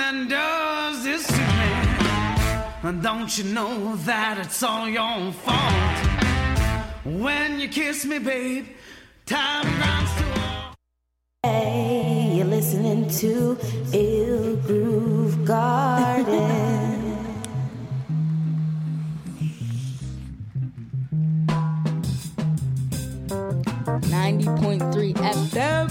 and does this to me? And don't you know that it's all your own fault? When you kiss me, babe, time runs to all. Hey, you're listening to Ill Groove Garden. 90.3 FM.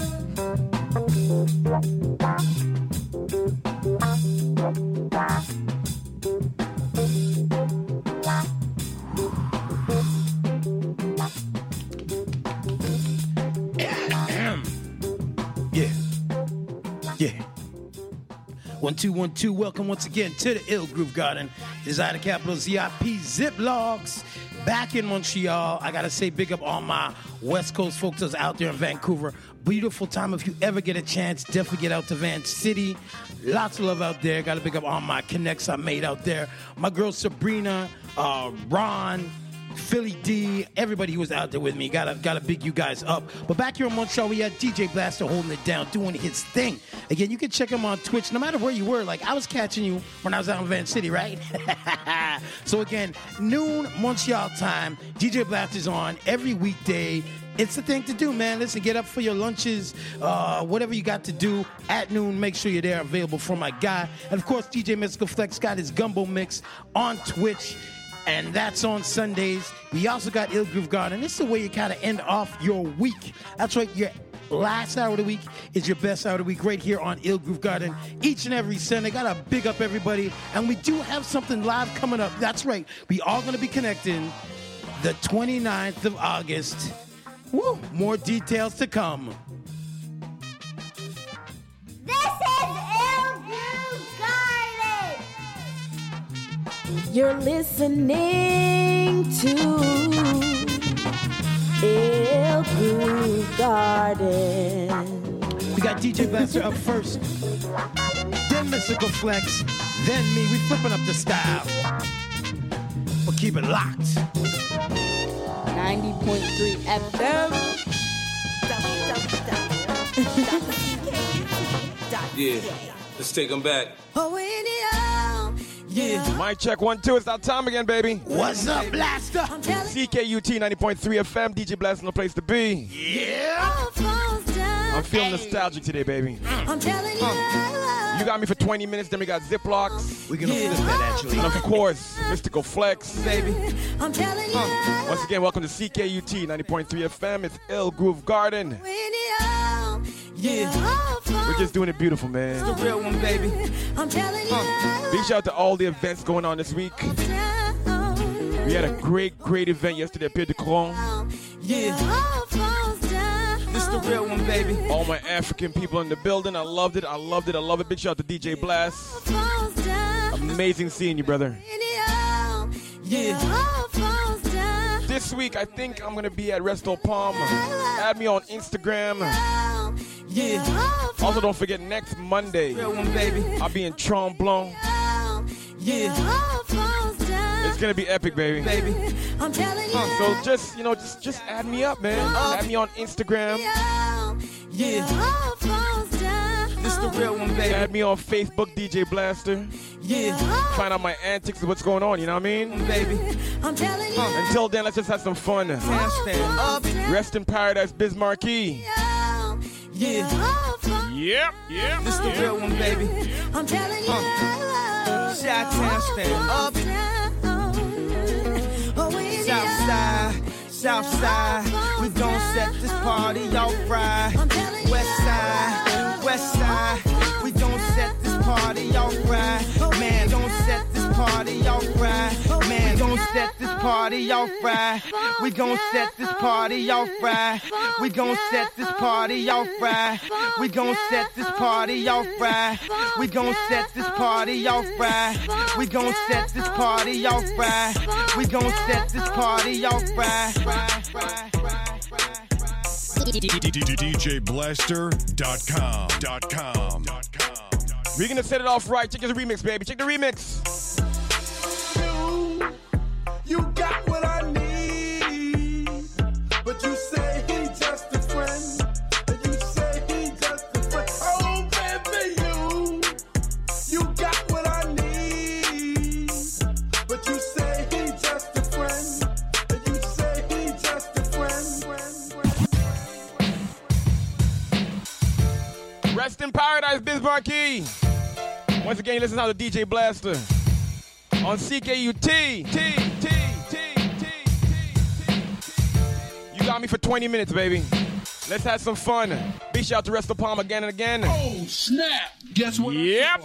Yeah. 1 2 1 2. Welcome once again to the Ill Groove Garden. It's out of capital ZIP Ziplogs. Back in Montreal. I gotta say big up all my West Coast folks that's out there in Vancouver. Beautiful time. If you ever get a chance, definitely get out to Van City. Lots of love out there. Gotta big up all my connects I made out there. My girl Sabrina, Ron, Philly D, everybody who was out there with me. Gotta big you guys up. But back here in Montreal, we had DJ Blaster holding it down, doing his thing. Again, you can check him on Twitch, no matter where you were. Like, I was catching you when I was out in Van City, right? So again, noon Montreal time, DJ Blaster's on every weekday. It's the thing to do, man. Listen, get up for your lunches, whatever you got to do at noon. Make sure you're there, available for my guy. And of course, DJ Mystical Flex got his gumbo mix on Twitch. And that's on Sundays. We also got Ill Groove Garden. This is the way you kind of end off your week. That's right, your last hour of the week is your best hour of the week right here on Ill Groove Garden. Each and every Sunday. Got to big up everybody. And we do have something live coming up. That's right. We are going to be connecting the 29th of August. Woo! More details to come. This is Ill Groove Garden. You're listening to Ill Groove Garden. We got DJ Blaster up first, then Mystical Flex, then me. We flipping up the style. But keep it locked. 90.3 FM. Yeah, let's take them back. Yeah. Mic check 1 2. It's that time again, baby. What's up, Blaster? CKUT 90.3 FM. DJ Blaster, no place to be. Yeah. I'm feeling nostalgic today, baby. I'm telling you. You got me for 20 minutes, then we got Ziplocs. We're gonna flip that actually. And of course, Mystical Flex. Baby. I'm telling you. Once again, welcome to CKUT 90.3 FM. It's Ill Groove Garden. Yeah. We're just doing it beautiful, man. The real one, baby. I'm telling you. Big shout out to all the events going on this week. We had a great event yesterday at Pied de Cron. Yeah. This the real one, baby. All my African people in the building. I loved it. I love it. Big shout out to DJ Blast. Amazing seeing you, brother. Yeah. This week, I think I'm going to be at Resto Palm. Add me on Instagram. Yeah. Also, don't forget, next Monday, Real one, baby. I'll be in Tremblon. Yeah. It's going to be epic, baby. Baby. I'm telling you. So just add me up, man. Add me on Instagram. Yeah. This the real one, baby. Add me on Facebook, DJ Blaster. Yeah. Find out my antics and what's going on, you know what I mean? Baby. I'm telling you. Until then, let's just have some fun. Stand up. Rest in paradise, Bismarcky. Yeah. Yep. This the real one, baby. I'm telling you. Chi-town, stand up. Southside, we gon' set this party off right. Westside, we gon' set this party off right. Man, gon' set this party off right. Man, gon' set this party off right. We gon' set this party off right. We gon' set this party off right. We gon' set this party off right. We gon' set this party off right. We gon' set this party off right. We gon' set this party off right. DJBlaster.com. We're gonna set it off right. Check the remix, baby. Check the remix. You got what I need, but you say he's just a friend. And you say he's just a friend. Oh, baby, you Once again, listen out to DJ Blaster on CKUT. You got me for 20 minutes, baby. Let's have some fun. Big shout out to Resto Palm again and again. Oh, snap. Guess what? Yep.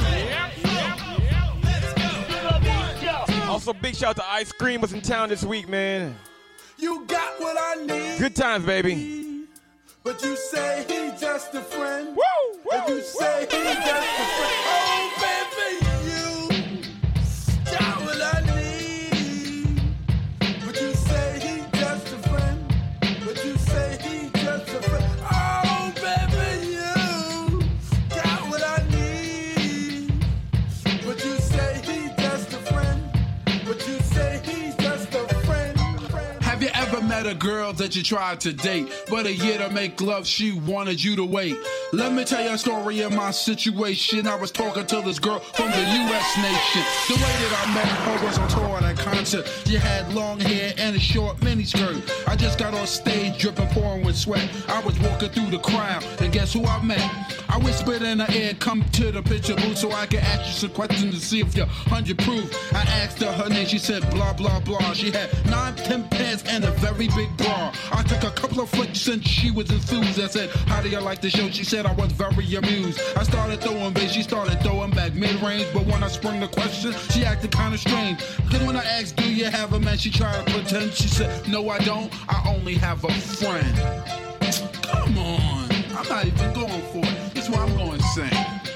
Also, big shout out to Ice Cream was in town this week, man. You got what I need. Good times, baby. But you say he just a friend. Woo! And you say he just a friend. Oh, baby, you got what I need. But you say he just a friend. But you say he just a friend. Oh, baby, you got what I need. But you say he just a friend. But you say he's just a friend. Have you ever met a girl that you tried to date, but a year to make love she wanted you to wait? Let me tell you a story of my situation. I was talking to this girl from the U.S. nation. The way that I met her was on tour at a concert. She had long hair and a short miniskirt. I just got on stage dripping, pouring with sweat. I was walking through the crowd, and guess who I met? I whispered in her ear, come to the picture booth so I can ask you some questions to see if you're 100 proof. I asked her name, she said blah, blah, blah. She had 9, 10 pants and a very big bra. I took a couple of flicks and she was enthused. I said, how do you like the show? She said I was very amused. I started throwing bass, she started throwing back mid-range. But when I sprung the question, she acted kind of strange. Cause when I asked, do you have a man? She tried to pretend. She said, no I don't, I only have a friend. Come on, I'm not even going for it. This is what I'm going to sing.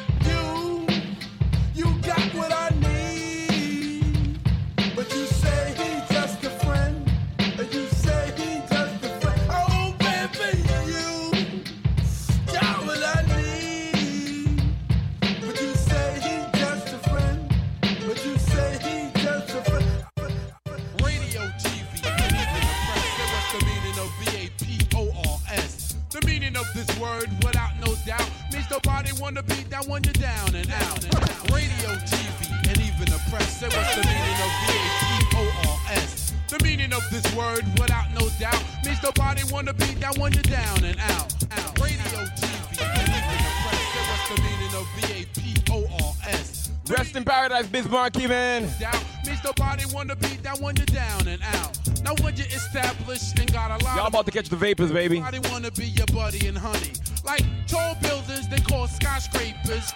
You got what I need. But you say he's just a friend. And you say he's just a friend. Oh, baby, you got what I need. But you say he's just a friend. But you say he's just a friend. Radio, TV, and even the press. Say what's the meaning of VAPORS? The meaning of this word, without no doubt, means nobody wanna beat that when you're down and out. Radio, TV, and even the press. Say what's the meaning of VAPORS? The meaning of this word, without no doubt, means nobody wanna beat that when you're down and out. Radio, TV, and even the press. Say what's the meaning of VAPORS? Rest in paradise, Bismarck, man. Means nobody wanna beat that when you're down and out. Now when you established and got a lot Y'all about to catch the vapors, baby. Nobody wanna be your buddy and honey. Like tall buildings they call skyscrapers.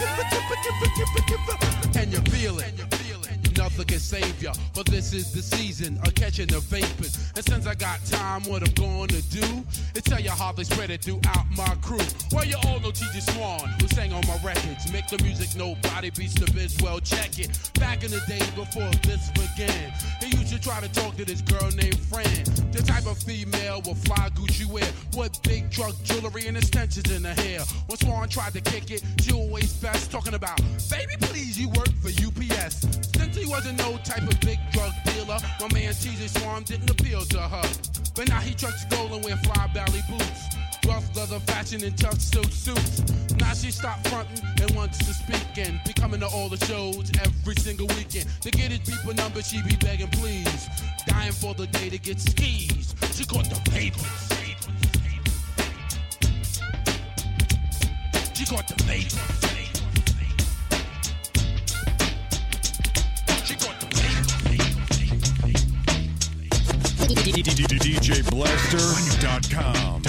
And you feel it. Nothing can save ya, but this is the season of catching the vapors. And since I got time, what I'm gonna do is tell you how they spread it throughout my crew. Well, you all know TJ Swan, who sang on my records. Make the music nobody beats the biz, well, check it. Back in the days before this began, they used to try to talk to this girl named Fran. The type of female with fly Gucci wear, with big truck jewelry and extensions in her hair. When Swan tried to kick it, she always fast, talking about, baby, please, you work for UPS. Since he wasn't no type of big drug dealer, my man TJ Swan didn't appeal to her. But now he trucks gold and wear fly belly boots, rough leather fashion and tough silk suits. Now she stopped fronting and wants to speak and be coming to all the shows every single weekend. To get his people number, she be begging please, dying for the day to get skis. She caught the papers. She caught the papers. DJBlaster.com.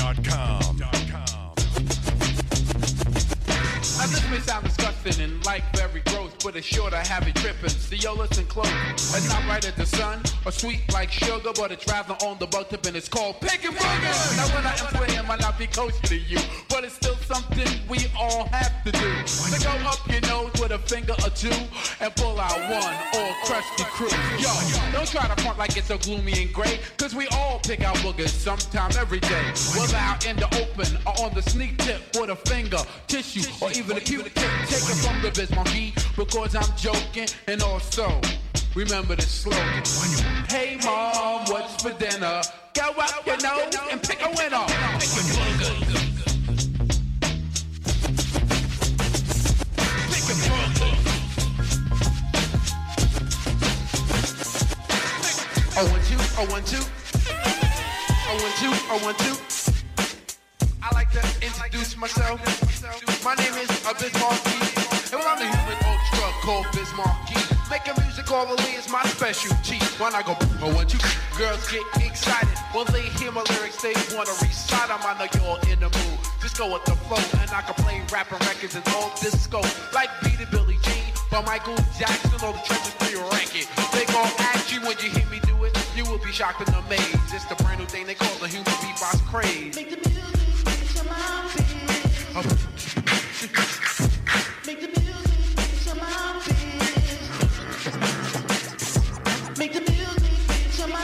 Now this may sound disgusting and like very gross, but it's sure to have it tripping. So yo, listen close. It's not right at the sun or sweet like sugar, but it's rather on the butt tip and it's called picking boogers. Now when I am playing, might not be kosher to you, but it's still something we all have to do. So go up your nose with a finger or two and pull out one or crusty crew. Yo, don't try to front like it's so gloomy and gray, cause we all pick out boogers sometime every day. Whether out in the open or on the sneak tip with a finger, tissue, or even a Q-tip. Take it from the biz monkey, because I'm joking. And also, remember the slogan. Hey mom, what's for dinner? Go up your nose and pick a winner. Pick a burger. Pick a burger. Oh, 1, 2, oh, 1, 2. Oh, 1, 2, oh, 1, 2. I like to introduce myself. My name is Bismarcky, and I'm the human ultra called Bismarcky. Making music orally is my specialty. When I go, I want you girls get excited. When they hear my lyrics, they wanna recite them. I know you're in the mood. Just go with the flow, and I can play rapping records and all disco. Like Beat It, Billie Jean, by Michael Jackson, or the trenches do you rank it. They gon' ask you when you hear me do it. You will be shocked and amazed. It's the brand new thing they call the human beatbox craze. Make the music, make some Make the music, make some Make the music, make some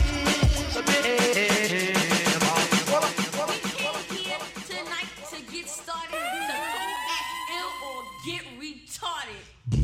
We came here tonight to get started, to go act ill or get retarded.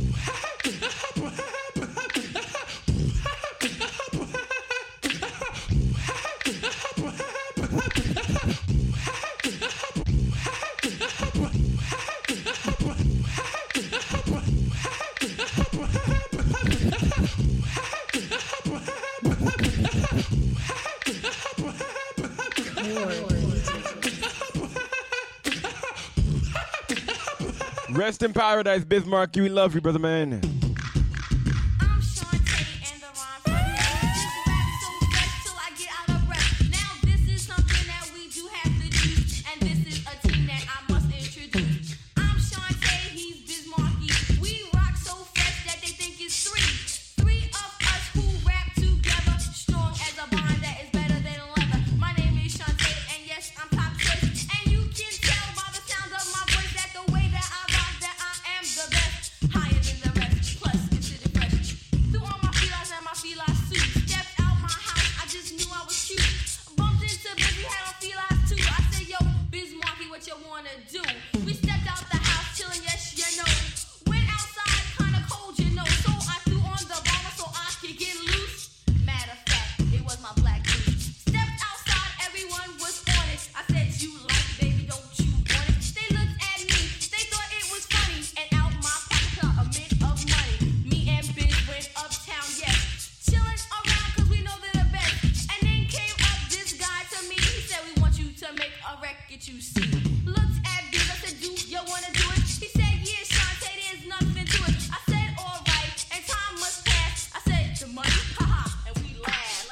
Rest in paradise, Bismarck. We love you, brother man. I'm Shantae and the rhyme for rap so fresh till I get out of breath. Now this is something that we do have to do, and this is a team that I must introduce. I'm Shantae, he's Bismarcky. We rock so fresh that they think it's three. Three of us who rap together, strong as a bond that is better than leather. My name is Shantae, and yes, I'm top choice. And you can tell by the sound of my voice that the way that I rock, that I am the best. Higher than the rest, plus considered fresh. Through all my felines and my feline suit. Stepped out my house, I just knew I was cute. Bumped into Busy, had on felines too. I said, yo, Bismarcky, what you wanna do? We stepped out the house, chillin', yes, you know. Went outside, kinda cold, you know. So I threw on the bomber so I could get loose. Matter of fact, it was my black dude. Stepped outside, everyone was on it. I said, you like, baby, don't you want it? They looked at me, they thought it was funny. And out my pocket, a mint of money. Me and Biz went uptown, yes. Chillin' around, cause we know they're the best. And then came up this guy to me. He said, we want you to make a record, you see. Looked at Biz, I said, do you wanna do it? He said, yeah, Shantae, there's nothing to it. I said, alright, and time must pass. I said, the money, haha, and we laughed.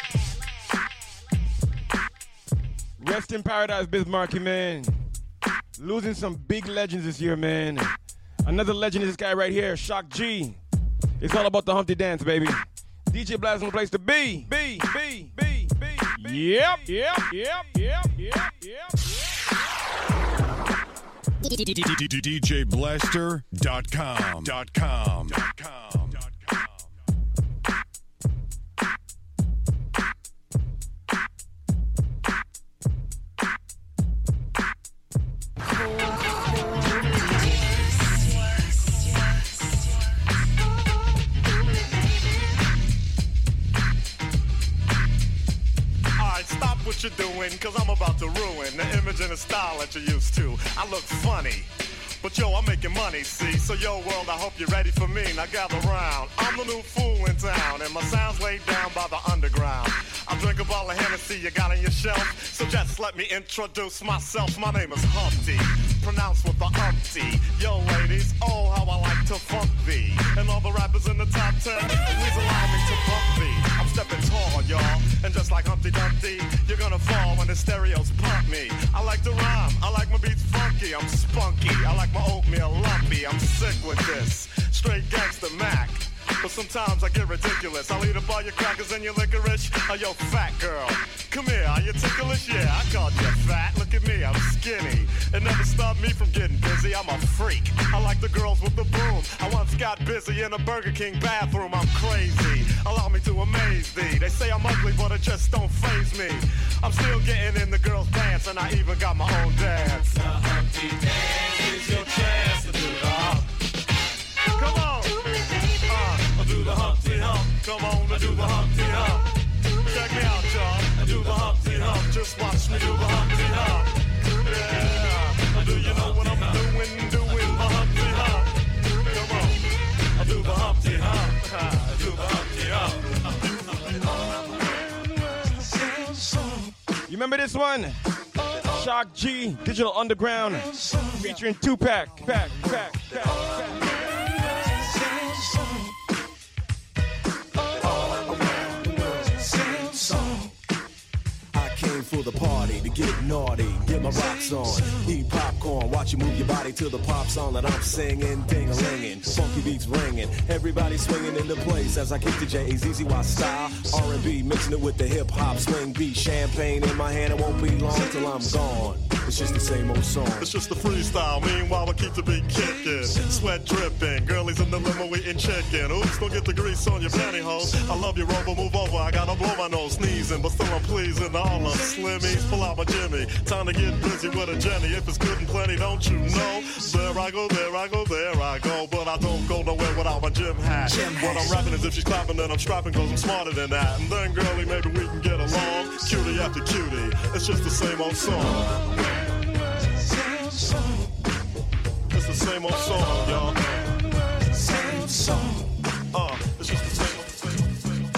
Rest in paradise, Bismarcky, man. Losing some big legends this year, man. Another legend is this guy right here, Shock G. It's all about the Humpty Dance, baby. DJ Blast is the place to be. Yep. DJBlaster.com. Alright, stop what you're doing, cause I'm about to ruin the image and the style that you're used to. I look funny, but yo, I'm making money, see? So yo, world, I hope you're ready for me. Now gather round. I'm the new fool in town, and my sound's laid down by the underground. I drink a bottle of Hennessy you got on your shelf, so just let me introduce myself. My name is Humpty, pronounced with the umpty. Yo, ladies, oh, how I like to funk thee. And all the rappers in the top 10, please allow me to bump thee. I'm stepping tall, y'all, and just like Humpty Dumpty, you're gonna fall when the stereos pump me. I like to rhyme, I like my beats funky, I'm spunky. I like my oatmeal lumpy, I'm sick with this. Straight gangster Mac. But sometimes I get ridiculous. I'll eat up all your crackers and your licorice. Oh, yo, fat girl, come here, are you ticklish? Yeah, I called you fat. Look at me, I'm skinny. It never stopped me from getting busy. I'm a freak. I like the girls with the boom. I once got busy in a Burger King bathroom. I'm crazy. Allow me to amaze thee. They say I'm ugly, but it just don't faze me. I'm still getting in the girls' pants, and I even got my own dance. The Humpty Dance is your chance to do the hump. Come on. Do the Humpty Hump. Come on, I do the Humpty Hump. Check me out, y'all. I do the Humpty Hump. Just watch me do the Humpty Hump. Yeah. Do you know what I'm doing? Doing the Humpty Hump. Come on. I do the Humpty Hump. I do the Humpty Hump. You remember this one? Shock G, Digital Underground, featuring Tupac. Pack. Came for the party to get naughty, get my rocks on, eat popcorn, watch you move your body to the pop song that I'm singing, ding-a-linging, funky beats ringing, everybody swinging into place as I kick the J-A-Z-Z-Y style, R&B mixing it with the hip-hop swing beat, champagne in my hand, it won't be long till I'm gone. It's just the same old song. It's just a freestyle. Meanwhile, I keep the beat kicking. Sweat dripping. Girlies in the limo eating chicken. Oops, don't get the grease on your pantyhose. I love you, Rover. Move over. I gotta blow my nose. Sneezing, but still I'm pleasing. All of Slimmies. Pull out my Jimmy. Time to get busy with a Jenny. If it's good and plenty, don't you know? There I go, there I go, there I go. But I don't go nowhere without my gym hat. What I'm rapping is if she's clapping, then I'm strapping, cause I'm smarter than that. And then, girlie, maybe we can get along. Cutie after cutie. It's just the same old song. It's the same old song, y'all. Same song. It's just the same old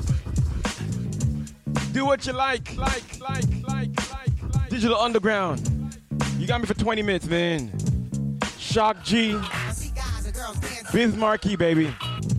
song. Do what you like. Digital Underground. You got me for 20 minutes, man. Shock G. Biz Markie, baby.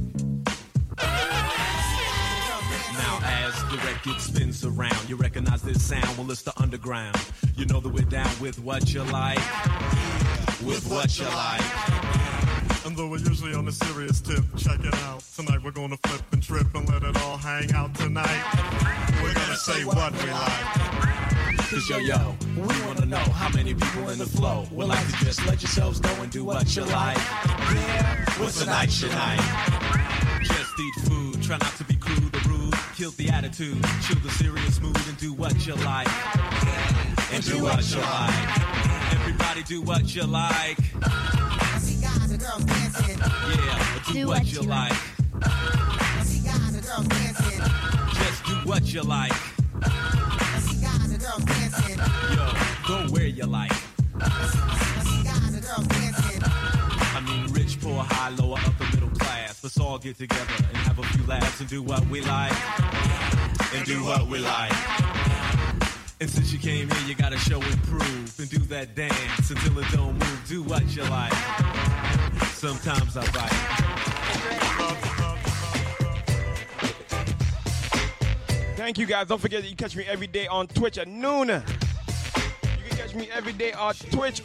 Now as the record spins around, you recognize this sound, well it's the underground. You know that we're down with what you like, with what you like. And though we're usually on a serious tip, check it out. Tonight we're gonna flip and trip and let it all hang out tonight. We're gonna say what we like. Cause yo, we wanna know how many people in the flow would like to just let yourselves go and do what you like. Yeah, what's tonight's your night? Just eat food, try not to be crude or rude. Kill the attitude, chill the serious mood and do what you like. And do what you like. Everybody do what you like. I see guys and girls dancing. Yeah, do what you like. I see guys and girls dancing. Just do what you like. I see guys and girls dancing. Yo, go where you like. I see guys and girls dancing. I mean, rich, poor, high, lower, upper, middle class. Let's all get together and have a few laughs and do what we like. And do what we like. And since you came here, you gotta show and prove and do that dance until it don't move. Do what you like. Sometimes I bite. Thank you, guys. Don't forget that you can catch me every day on Twitch at noon. You can catch me every day on Twitch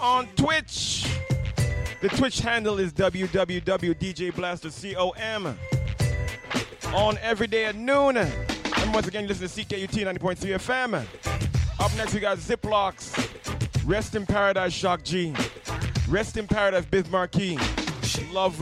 The Twitch handle is www.djblastercom. On every day at noon. And once again, you listen to CKUT 90.3 FM. Up next, we got Ziplocs. Rest in Paradise, Shock G. Rest in Paradise, Biz Markie. Love.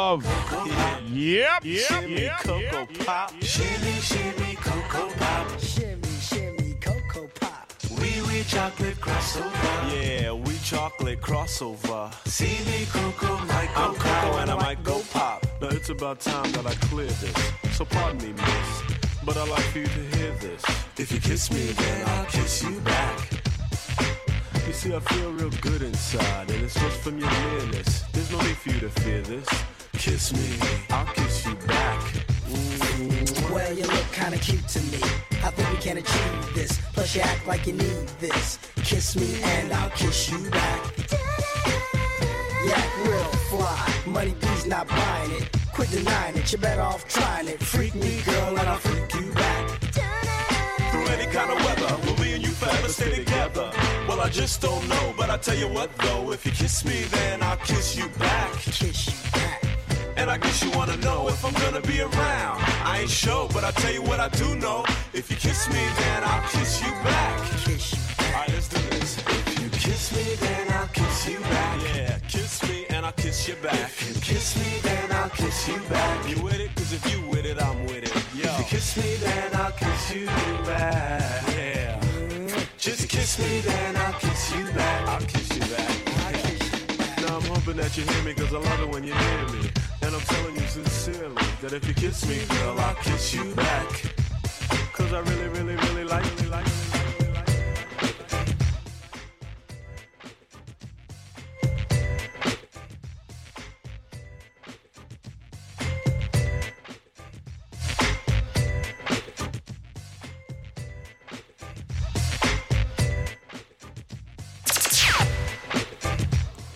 Yep. Shimmy, Cocoa Pop. Shimmy, Cocoa Pop. Shimmy, Cocoa Pop. We chocolate crossover. Yeah, we chocolate crossover. See me, Cocoa, might go I'm Cocoa and I might go pop. Now it's about time that I clear this. So pardon me, miss, but I'd like for you to hear this. If you kiss me, then I'll kiss you back. You see, I feel real good inside, and it's just from your nearness. There's no need for you to fear this. Kiss me, I'll kiss you back. Well, you look kinda cute to me. I think we can achieve this. Plus, you act like you need this. Kiss me and I'll kiss you back. You act real fly. Money, please, not buying it. Quit denying it. You're better off trying it. Freak me, girl, and I'll freak you back. Through any kind of weather, will me and you forever stay together? Well, I just don't know, but I tell you what though, if you kiss me, then I'll kiss you back. Kiss you back. And I guess you wanna know if I'm gonna be around. I ain't sure, but I tell you what I do know. If you kiss me, then I'll kiss you back. Kiss you back. Alright, let's do this. If you kiss me, then I'll kiss you back. Yeah, kiss me and I'll kiss you back. If you kiss me, then I'll kiss you back. You with it? Cause if you with it, I'm with it. Yo. If you kiss me, then I'll kiss you back. Yeah. Just kiss me, then I'll kiss you back. I'll kiss you back. Now I'm hoping that you hear me, cause I love it when you hear me. And I'm telling you sincerely that if you kiss me, girl, I'll kiss you back. Cause I really, really, really like it.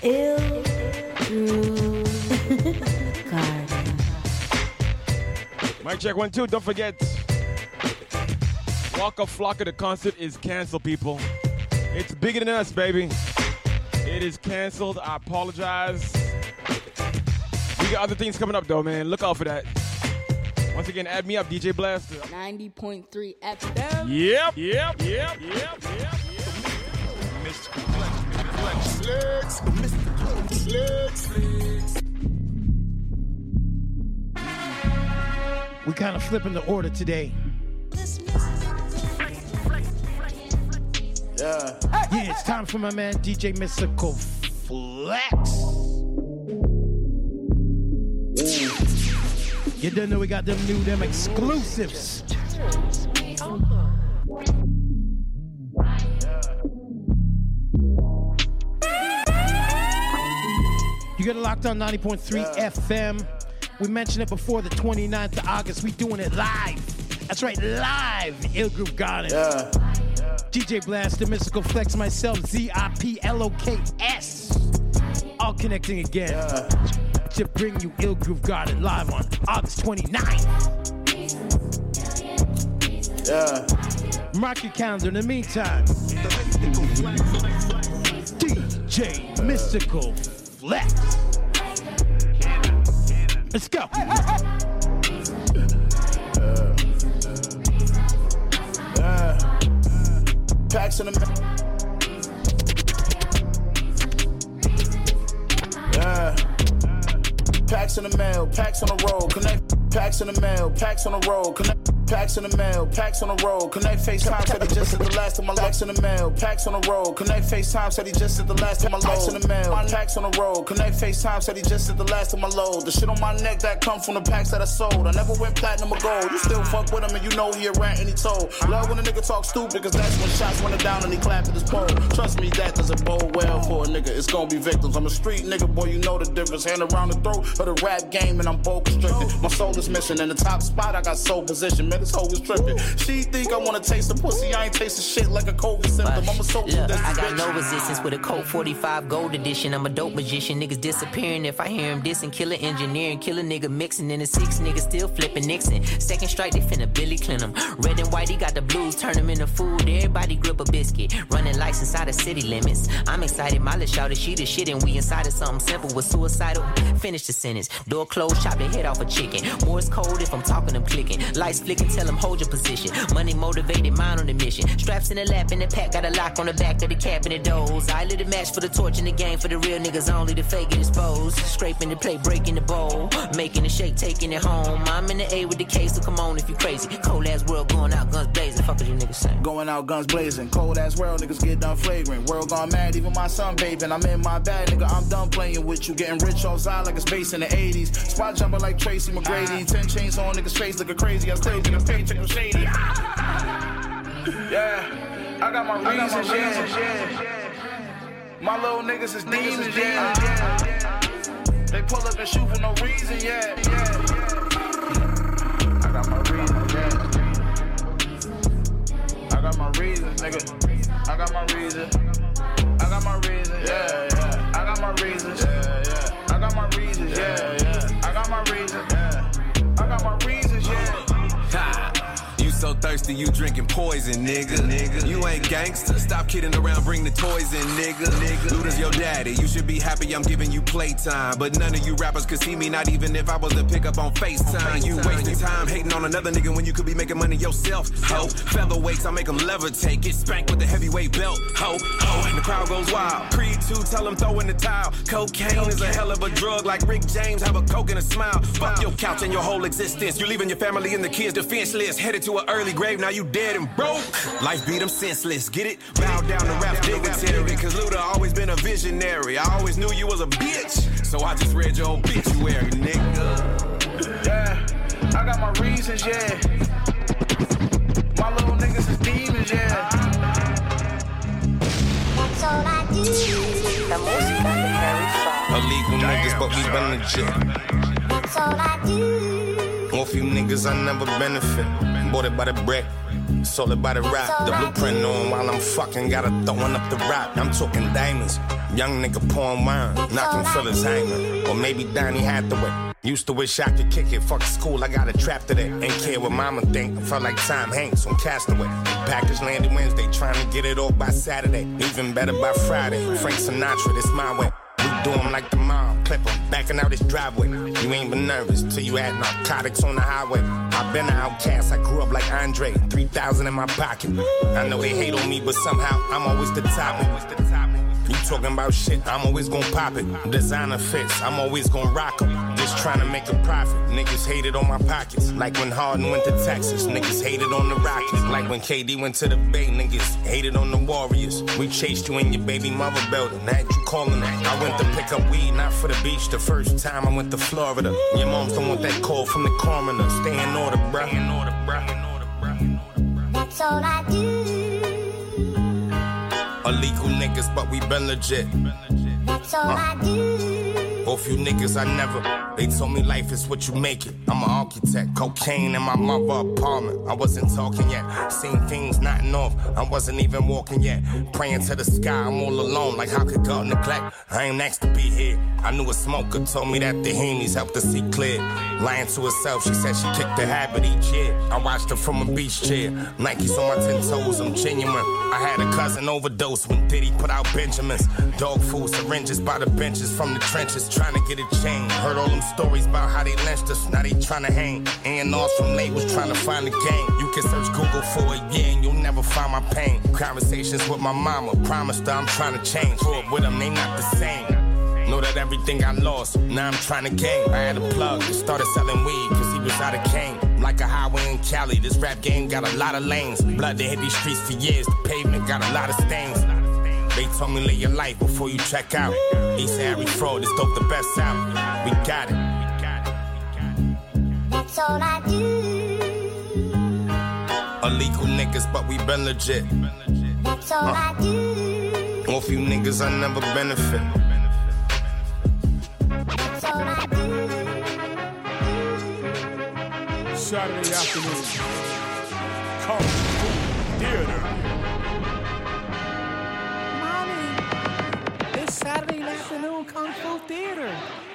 Ill Groove Garden. Mic check 1 2. Don't forget, Waka Flocka, the concert is canceled, people. It's bigger than us, baby. It is canceled. I apologize. We got other things coming up, though, man. Look out for that. Once again, add me up, DJ Blaster. 90.3 FM. Yep. We kind of flipping the order today. Yeah, it's time for my man DJ Mystical Flex. You don't know we got them exclusives. You get it locked on 90.3 FM. We mentioned it before, the 29th of August. We doing it live. That's right, live. Ill Groove Garden. DJ Blaster, Mystical Flex, myself, ZIPLOKS. All connecting again to bring you Ill Groove Garden live on August 29th. Mark your calendar. In the meantime, DJ Mystical Flex. Let's go. Packs in the packs in the mail, packs on the road, connect. Packs in the mail, packs on the road, connect. Packs in the mail, packs on the road, connect. FaceTime said he just hit the last of my packs in the mail, packs on the road, connect. FaceTime said he just hit the last of my load. Packs in the mail, packs on the road, connect. FaceTime said he just hit the last of my load. The shit on my neck that come from the packs that I sold. I never went platinum or gold. You still fuck with him and you know he a rant and he told. Love when a nigga talk stupid, cause that's when shots went down and he clapped at his pole. Trust me, that doesn't bode well for a nigga. It's gonna be victims. I'm a street nigga, boy, you know the difference. Hand around the throat of the rap game and I'm both constricted. My soul is missing. In the top spot, I got soul position. Man, this hoe is tripping. She think I wanna taste the pussy. I ain't tasting shit like a COVID symptom. I'm a soldier. Look, I got no resistance with a Colt 45 gold edition. I'm a dope magician. Niggas disappearing if I hear him dissing. Killer engineering, killer nigga mixing. And the 6 niggas still flipping Nixon. Second strike, they finna Billy Clinton. Red and white, he got the blues. Turn them into food. Everybody grip a biscuit. Running lights inside of city limits. I'm excited. My little shouted, she the shit. And we inside of something simple with suicidal. Finish the sentence. Door closed, chop the head off a chicken. Morse code if I'm talking, I'm clicking. Lights flicking, tell them hold your position. Money motivated, mind on the mission. Straps in the lap in the pack, got a lock on the back of the cabinet doors. I lit a match for the torch in the game for the real niggas only. The fake get exposed. Scraping the plate, breaking the bowl. Making the shake, taking it home. I'm in the A with the case, so come on if you crazy. Cold ass world going out, guns blazing. Fuck what you niggas saying. Going out, guns blazing. Cold ass world, niggas get done flagrant. World gone mad, even my son bathing. I'm in my bag, nigga, I'm done playing with you. Getting rich off side like it's based in the 80s. Spot jumping like Tracy McGrady. 10 chains on, niggas face looking crazy. I stay in the paycheck was shady. Yeah, I got my reasons, yeah. My little niggas is demons, yeah. They pull up and shoot for no reason, yeah. I got my reasons, yeah. I got my reasons, nigga. I got my reasons. I got my reasons, yeah. I got my reasons, yeah. I got my reasons, yeah. I got my reasons, yeah. I got my reasons, yeah. You so thirsty, you drinking poison, nigga. You ain't gangster, stop kidding around, bring the toys in, nigga. Luda's your daddy, you should be happy I'm giving you playtime. But none of you rappers could see me, not even if I was to pick up on FaceTime. You wasting time hating on another nigga when you could be making money yourself, ho. Featherweights, I make them levitate, get spanked with the heavyweight belt, ho. And the crowd goes wild. Creed 2, tell them throw in the towel. Cocaine is a hell of a drug, like Rick James, have a coke and a smile. Fuck your couch and your whole existence. You leaving your family and the kids defenseless, headed to an early grave, now you dead and broke. Life beat them senseless, get it? Bow down to rap dignitary, cause Luda always been a visionary. I always knew you was a bitch, so I just read your obituary, nigga. Yeah, I got my reasons, yeah. My little niggas is demons, yeah. That's all I do. Illegal niggas, but we been legit. That's all I do. All few niggas niggas I never benefit. Bought it by the brick, sold it by the rap. The blueprint on while I'm fucking, gotta throwing up the rock. I'm talking diamonds, young nigga pouring wine, knocking Phyllis Hyman, or maybe Donnie Hathaway. Used to wish I could kick it, fuck school, I got a trap today. Ain't care what mama think, I felt like Tom Hanks on Castaway. Package landed Wednesday, trying to get it off by Saturday. Even better by Friday, Frank Sinatra, this my way. We do 'em like the mob, clip 'em, backing out his driveway. You ain't been nervous till you had narcotics on the highway. I been an outcast, I grew up like Andre, 3,000 in my pocket. I know they hate on me, but somehow I'm always the topic. You talking about shit, I'm always gon' pop it. Designer fits, I'm always gon' rock 'em. Just trying to make a profit. Niggas hated on my pockets. Like when Harden went to Texas, niggas hated on the Rockets. Like when KD went to the Bay, niggas hated on the Warriors. We chased you in your baby mother building, had you calling that. I went to pick up weed, not for the beach. The first time I went to Florida. Your moms don't want that call from the coroner. Stay in order, bruh. That's all I do. Illegal niggas, but we been legit. That's all I do. Both you niggas I never. They told me life is what you make it. I'm an architect, cocaine in my mother apartment. I wasn't talking yet, seen things knotting off. I wasn't even walking yet. Praying to the sky, I'm all alone. Like how could God neglect? I ain't next to be here. I knew a smoker told me that the Hemis helped her see clear. Lying to herself, she said she kicked the habit each year. I watched her from a beach chair. Nikes on my 10 toes, I'm genuine. I had a cousin overdose when Diddy put out Benjamins. Dog food syringes by the benches from the trenches, trying to get it changed. Heard all them stories about how they lynched us, now they trying to hang. A&Rs from labels trying to find the game. You can search Google for a year and you'll never find my pain. Conversations with my mama, promised her I'm trying to change. Grew up with them, they not the same. Know that everything I lost, now I'm trying to gain. I had a plug that started selling weed, cause he was out of cane. Like a highway in Cali, this rap game got a lot of lanes. Blood that hit these streets for years, the pavement got a lot of stains. They told me live your life before you check out. East Harry Fraud, this dope the best out. We got it. That's all I do. Illegal niggas, but we been legit. That's all I do. Both you niggas I never benefit. That's all I do. Saturday afternoon, Kung Fu Theater. Mommy, it's Saturday afternoon Kung Fu Theater.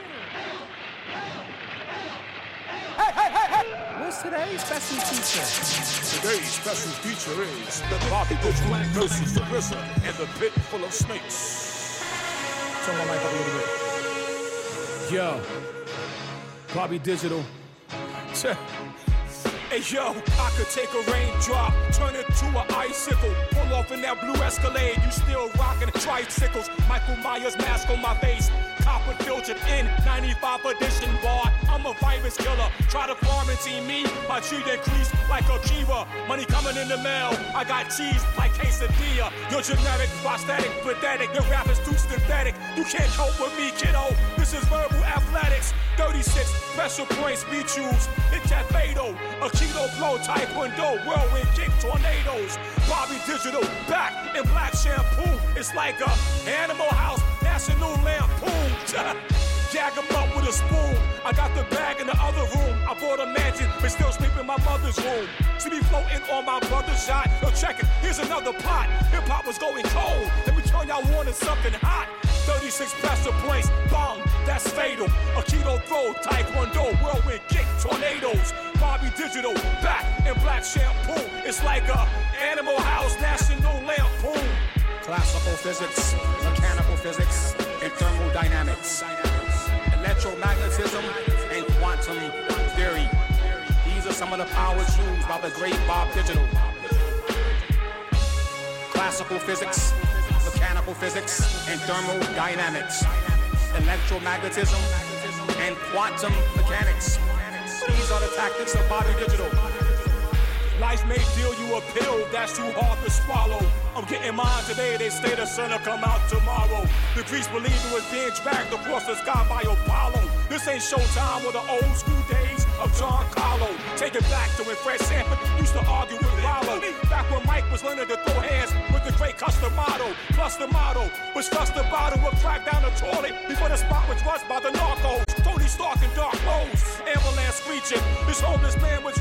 What's today's special feature? Today's special feature is the Bobby Digital versus the RZA and the Pit Full of Snakes. Turn my mic up a little bit. Yo, Bobby Digital. Hey yo, I could take a raindrop, turn it to an icicle. Pull off in that blue Escalade, you still rockin' tricycles. Michael Myers mask on my face, copper filtered in 95 edition bar. I'm a virus killer, try to quarantine me. My cheat increase like a Kiva. Money coming in the mail, I got cheese like quesadilla. You're genetic, prosthetic, pathetic. Your rap is too synthetic. You can't cope with me, kiddo. This is verbal athletics. 36 special points we choose. It's that fatal. A kilo flow, taekwondo, whirlwind kick, tornadoes. Bobby Digital back in black shampoo. It's like a Animal House, National Lampoon. Jag 'em up with a spoon. I got the bag in the other room. I bought a mansion, but still sleep in my mother's room. See me floating on my brother's yacht. Yo, check it, here's another plot. Hip hop was going cold. Let me turn y'all on to something hot. 36 special points, bong, that's fatal. A kilo throw, taekwondo, whirlwind kick, tornadoes. Bobby Digital, back in black shampoo. It's like a Animal House, National Lampoon. Classical physics, mechanical physics, and thermodynamics. Electromagnetism and quantum theory. These are some of the powers used by the great Bob Digital. Classical physics, mechanical physics, and thermodynamics. Electromagnetism and quantum mechanics. These are the tactics of Bobby Digital. Life may deal you a pill that's too hard to swallow. I'm getting mine today, they say the sun'll come out tomorrow. The Greeks believe it was being dragged across the sky by Apollo. This ain't showtime or the old school days of John Carlo. Take it back to when Fred Sanford used to argue with Rollo. Back when Mike was learning to throw hands with the great Customato. Plus the motto was trust the bottle will crack down the toilet before the spot was rushed by the narcos. Tony Stark in dark clothes, ambulance screeching. This homeless man was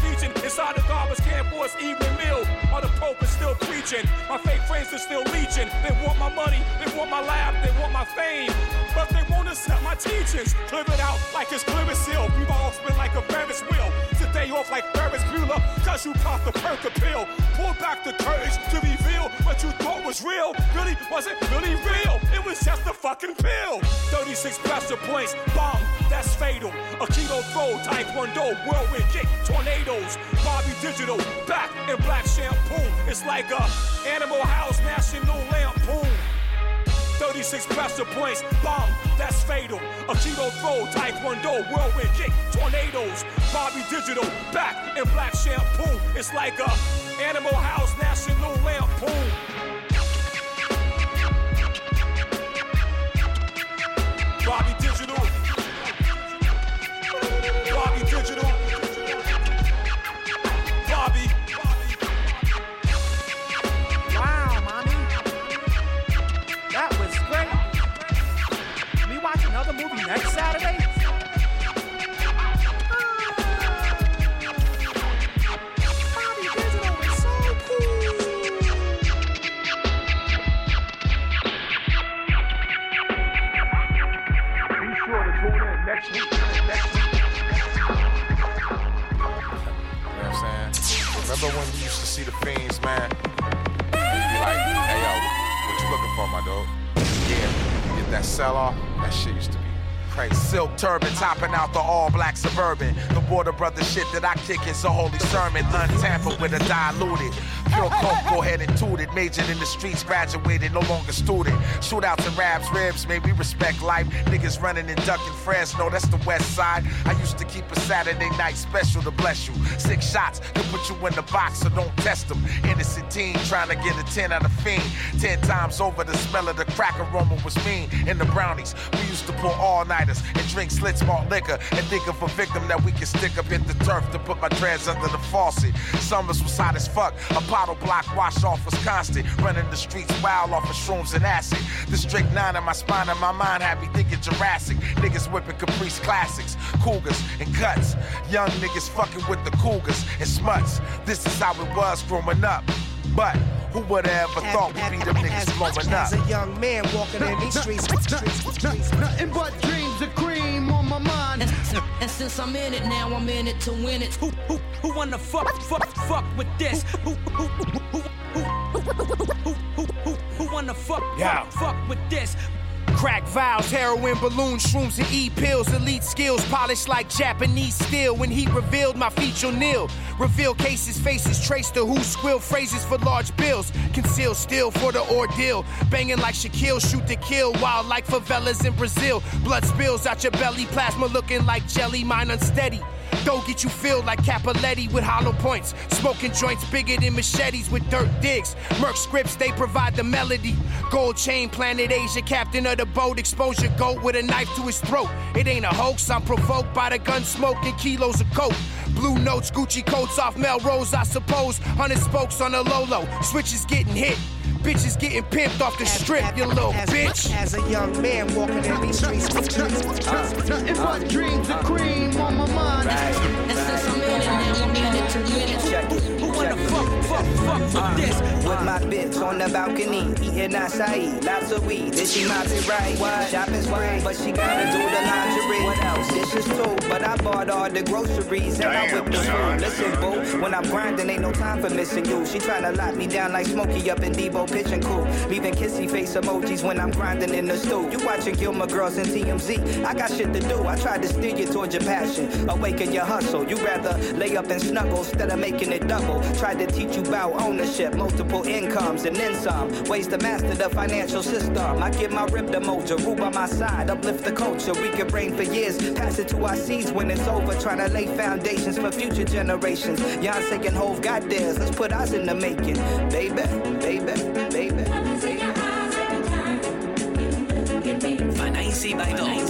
for his evening meal. While the Pope is still preaching, my fake friends are still leeching. They want my money, they want my lab, they want my fame, but they won't accept my teachings. Clear it out like it's clear as seal. We've all spin like a Ferris wheel. Today off like Ferris Bueller, cause you popped the Perca pill. Pull back the curtains to reveal what you thought was real. Really wasn't really real. It was just a fucking pill. 36 pressure points, bomb, that's fatal. A kilo throw, taekwondo, whirlwind kick, tornadoes. Bobby Digital, back in black shampoo. It's like a Animal House National Lampoon. 36 pressure points, bomb, that's fatal. A kilo throw, taekwondo, whirlwind kick, tornadoes. Bobby Digital, back in black shampoo. It's like a Animal House National Lampoon. Bobby Digital. Bobby Digital. Bobby. Wow, mommy. That was great. We watch another movie next Saturday? Bobby Digital is so cool. Be sure to tune in next week. You know what I'm saying? Remember when you used to see the Fiends, man? You'd be like, hey, yo, what you looking for, my dog? Yeah, get that sell-off. That shit used to be crazy. Silk turban topping out the all-black Suburban. The Border Brother shit that I kick is a holy sermon. Untampered with a diluted. Pure coke, go ahead and toot it. Majored in the streets, graduated, no longer student. Shootouts and raps, ribs, made we respect life. Niggas running and ducking Fresno, that's the west side. I used to keep a Saturday night special to bless you. 6 shots to put you in the box, so don't test them. Innocent teen trying to get a 10 out of fiend. 10 times over, the smell of the crack aroma was mean. In the brownies, we used to pull all-nighters and drink slits malt liquor and think of a victim that we could stick up, hit the turf to put my dreads under the faucet. Summers was hot as fuck. Apollo block wash off was constant. Running the streets wild off of shrooms and acid. The strict 9 in my spine and my mind had me thinking Jurassic. Niggas whipping Caprice classics, Cougars and Cuts. Young niggas fucking with the Cougars and Smuts. This is how it was growing up. But who would have ever thought we'd be them niggas blowing up? As a young man walking in these streets. Nothing but dreams of cream on my mind. And since I'm in it now, I'm in it to win it. Who wanna fuck with this? Who wanna fuck with this? Crack vials, heroin, balloons, shrooms, and E-pills. Elite skills, polished like Japanese steel. When he revealed my feature nil. Reveal cases, faces, trace to who squill phrases for large bills. Conceal still for the ordeal. Banging like Shaquille, shoot to kill. Wild like favelas in Brazil. Blood spills out your belly, plasma looking like jelly, mine unsteady. Don't get you filled like Capoletti with hollow points. Smoking joints bigger than machetes with dirt digs. Merc scripts, they provide the melody. Gold chain, Planet Asia, captain of the boat. Exposure goat with a knife to his throat. It ain't a hoax, I'm provoked by the gun smoke and kilos of coke. Blue notes, Gucci coats off Melrose, I suppose. 100 spokes on a Lolo, switches getting hit. Bitches getting pimped off the strip, you little bitch. As a young man walking in these streets. Nothing but dreams of cream on my mind. And since I'm in it now, I'm in it to win it. Who wanna fuck with this? With my bitch on the balcony, eating acai, lots of weed. Did she mop it right? What? Shopping spree, but she gotta do the lingerie. What else? Dishes too, but I bought all the groceries and I whipped the food. Listen, boo, when I'm grinding, ain't no time for missing you. She tryna lock me down like Smokey up in Debo pitching cool. Leaving kissy face emojis when I'm grinding in the stew. You watching Gilmore Girls and TMZ. I got shit to do. I tried to steer you towards your passion, awaken your hustle. You rather lay up and snuggle instead of making it double. Tried to teach you about ownership, multiple incomes, and then some. Ways to master the financial system. I give my rip the mojo, rule by my side, uplift the culture. We can reign for years, pass it to our seeds when it's over. Trying to lay foundations for future generations. Beyonce and Hov got theirs. Let's put us in the making, baby, baby, baby. Financié by Dog.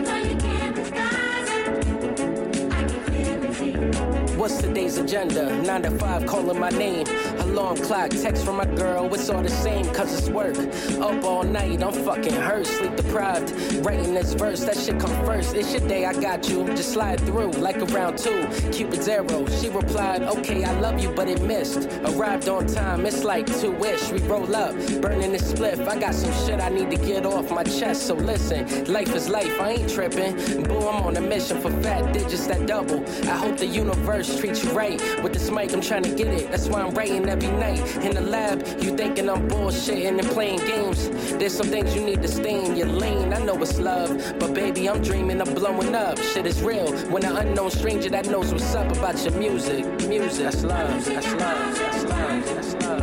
What's today's agenda? 9 to 5 calling my name. Alarm clock, text from my girl, it's all the same, cause it's work. Up all night, I'm fucking hurt, sleep deprived. Writing this verse, that shit come first. It's your day, I got you. Just slide through like around 2. Cupid's arrow. She replied, okay, I love you, but it missed. Arrived on time, it's like 2-ish. We roll up, burning this spliff. I got some shit I need to get off my chest, so listen. Life is life, I ain't tripping. Boo, I'm on a mission for fat digits that double. I hope the universe treats you right. With this mic, I'm trying to get it. That's why I'm writing every night. In the lab, you thinking I'm bullshitting and playing games. There's some things you need to stay in your lane. I know it's love, but baby, I'm dreaming of blowing up. Shit is real. When an unknown stranger that knows what's up about your music. Music, that's love, that's love, that's love, that's love.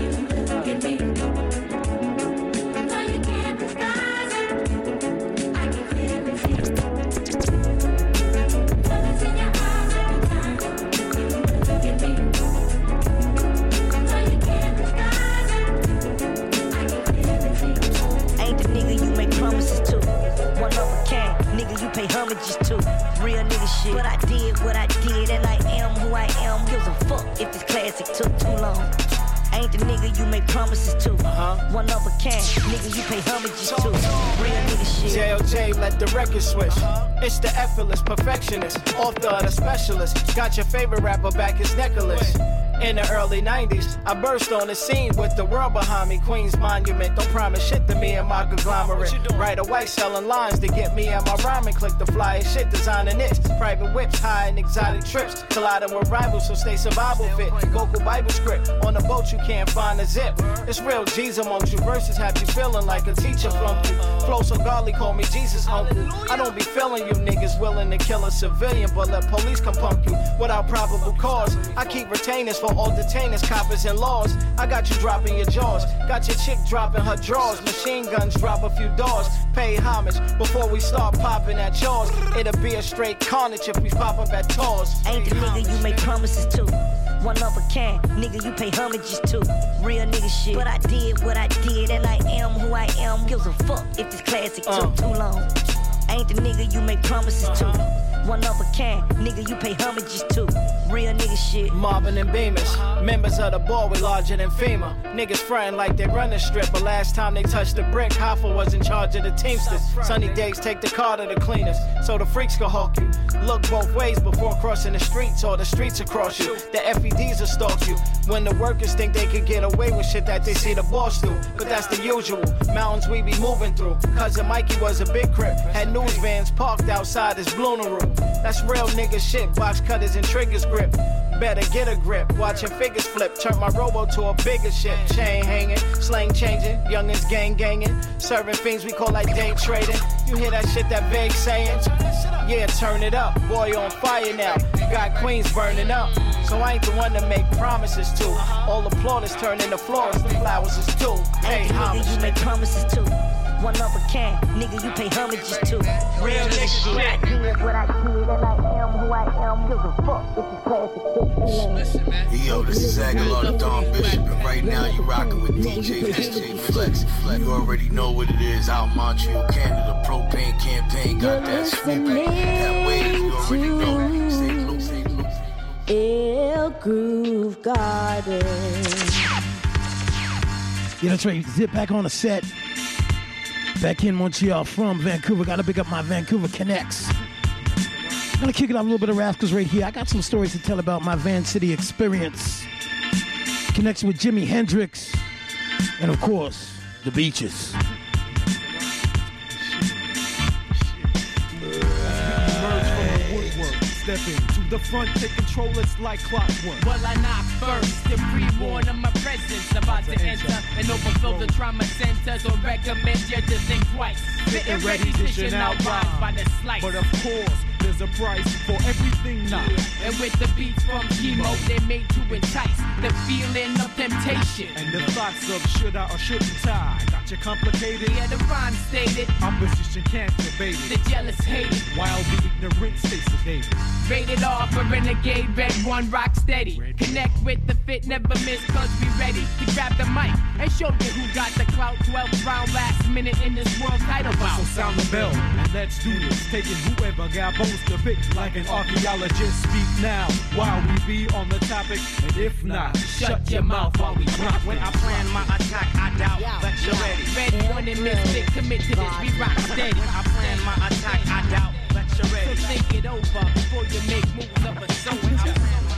Pay homages to real nigga shit. But I did what I did, and I am who I am. Gives a fuck if this classic took too long. I ain't the nigga you make promises to. One of a kind, nigga you pay homages to. Real nigga shit. JLJ, let the record switch. It's the effortless perfectionist, author of the specialist. Got your favorite rapper back his necklace. In the early 90s, I burst on the scene with the world behind me. Queen's Monument, don't promise shit to me and my conglomerate. Right away, selling lines to get me and my rhyming. Click the flyest shit, designing it. Private whips, high and exotic trips. Colliding with rivals, so stay survival fit. Vocal Bible script, on the boat you can't find a zip. It's real G's amongst you, verses have you feeling like a teacher flunked you. Flow so godly, call me Jesus uncle. I don't be feeling you niggas willing to kill a civilian, but let police come punk you without probable cause. I keep retainers for all detainers, coppers, and laws. I got you dropping your jaws. Got your chick dropping her drawers. Machine guns drop a few doors. Pay homage before we start popping at yours. It'll be a straight carnage if we pop up at tours. Ain't the nigga you make promises to. One of a kind, nigga you pay homages to. Real nigga shit. But I did what I did, and I am who I am. Gives a fuck if this classic took too long. Ain't the nigga you make promises to. One of a kind, nigga you pay homages to. Real nigga shit. Marvin and Bemis, members of the board, we larger than FEMA. Niggas frontin' like they run the strip, but last time they touched the brick, Hoffa was in charge of the Teamsters. Sunny days take the car to the cleaners, so the freaks can hawk you. Look both ways before crossing the streets, or the streets across you. The FEDs will stalk you. When the workers think they could get away with shit that they see the boss do, but that's the usual. Mountains we be moving through. Cousin Mikey was a big crip, had news vans parked outside his Blunaru. That's real nigga shit, box cutters and triggers grip. Better get a grip, watching figures flip. Turn my robo to a bigger shit. Chain hanging, slang changing, youngins gang ganging. Serving fiends we call like day trading. You hear that shit that vague saying? Yeah, turn it up, boy on fire now. Got queens burning up, so I ain't the one to make promises to. All the applauders turn into flowers, the flowers is too. Hey, nigga you make promises to. One of a kind, nigga you pay homages to. Real nigga shit. I did what I did, and I am who I am. Give a fuck if it's classic. Yo, this is Aguilar the Don Bishop, and right now you rockin' with DJ Flex. You already know what it is. Out Montreal, Canada, propane campaign, got that sweeping. That wave, you already know. Stay loose, stay loose. Ill Groove Garden. Yeah, that's right. Zip back on the set. Back in Montreal from Vancouver. Gotta pick up my Vancouver Connects. I'm gonna kick it off a little bit of Rascals right here. I got some stories to tell about my Van City experience. Connection with Jimi Hendrix. And of course, the beaches. Step into the front, take control, it's like clockwork. Well, I knock first and pre-warn of my presence. About to enter and overfill the trauma center. So recommend you to think twice. Getting ready, dishing out rhymes by the slice. But of course, there's a price for everything now. And with the beats from Chemo, they made to entice the feeling of temptation. completion. And the thoughts of should I or shouldn't I got you complicated. Yeah, the rhyme stated. Opposition can't debate it. The jealous hate it. While the ignorant stay sedated. Rated R for renegade, red one rock steady. Connect with the fit, never miss, cause we ready to grab the mic and show you who got the clout. 12th round, last minute in this world title bout. So sound the bell and let's do this. Taking whoever got bones to pick like an archaeologist. Speak now while we be on the topic, and if not, shut your mouth while we drop. When I plan my attack, I doubt that you're ready. Ready, one and mystic, commit to this, we rock steady. When I plan my attack, I doubt that you're ready. So think it over before you make moves of a soldier.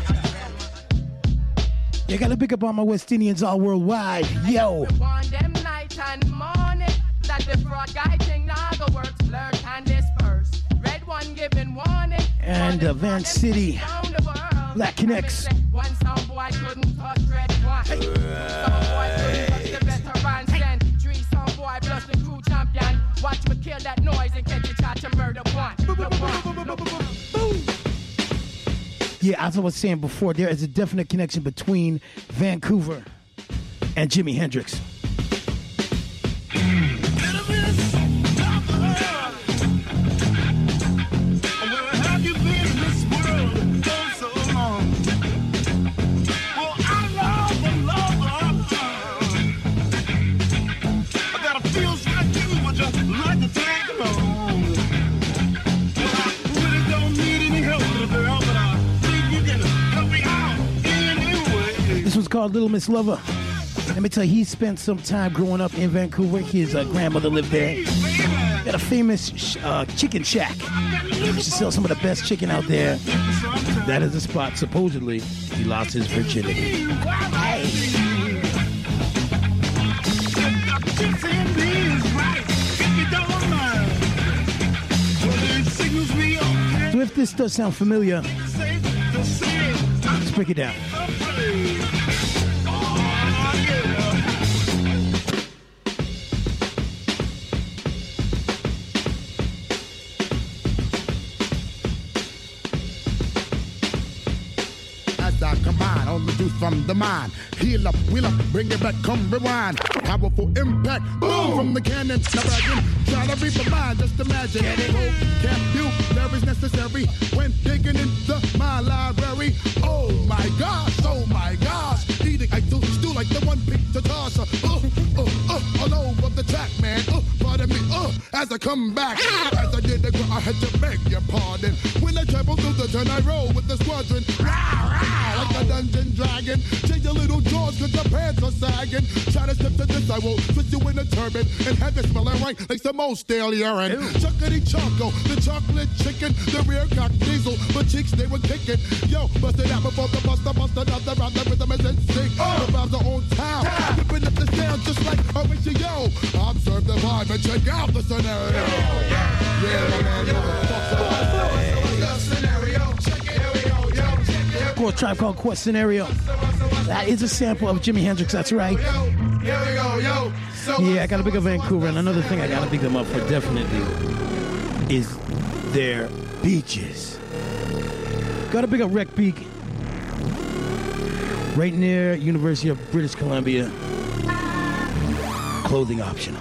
You gotta pick up on my West Indians all worldwide. Yo. One them night and morning that the fraud guy thing now go works blurred and dispersed. Red one giving warning. And Van City. Black Connects. One sound boy couldn't touch red one. Some boy couldn't touch the veterans then. Three sound boy plus the crew champion. Watch me kill that noise and catch a shot to murder one. Yeah, as I was saying before, there is a definite connection between Vancouver and Jimi Hendrix. Called Little Miss Lover. Let me tell you, he spent some time growing up in Vancouver. His grandmother lived there. Got a famous chicken shack. Used to sell some of the best chicken out there. That is the spot, supposedly, he lost his virginity. So if this does sound familiar, let's break it down. Combine all the juice from the mind. Heal up, wheel up, bring it back, come rewind. Powerful impact, boom from the cannon. Never again, try to read the mind, just imagine. Vocabulary is necessary when digging into my library. Oh my gosh, eating I do stew like the one picked to toss. All over the track, man. Pardon me, as I come back. As I did the ground, I had to beg your pardon. When I travel through the turn, I roll with the squadron. Like a dungeon dragon. Change your little jaws cause your pants are sagging. Try to step to this, I will put you in a turban and have it smelling right like some old stale urine. Chuckity choco, the chocolate chicken, the rear cock diesel, but cheeks they were kicking. Yo, bust it out before the buster another round. The rhythm is in sync. The vibes are on town. Whipping up the sound just like Horatio. Observe the vibe and check out the scenario. For a Tribe Called Quest Scenario. That is a sample of Jimi Hendrix, that's right. Yeah, I gotta pick up Vancouver, and another thing I gotta pick them up for definitely is their beaches. Gotta pick up Wreck Peak, right near University of British Columbia. Clothing optional.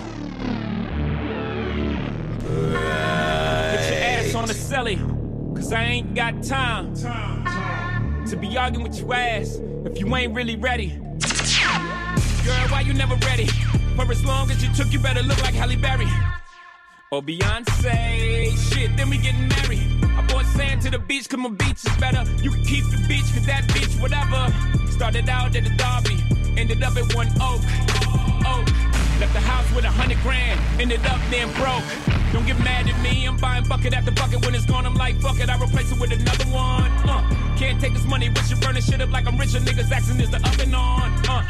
Get your ass on the celly, cause I ain't got time to be arguing with your ass if you ain't really ready. Girl, why you never ready? For as long as you took, you better look like Halle Berry or Beyonce. Shit, then we getting married. I bought sand to the beach cause my beach is better. You can keep the beach cause that beach, whatever. Started out at the Derby, ended up at One Oak. Left the house with $100 grand, ended up damn broke. Don't get mad at me, I'm buying bucket after bucket. When it's gone, I'm like, fuck it, I replace it with another one. Can't take this money, but you burning shit up like I'm richer. Niggas asking, is the oven on?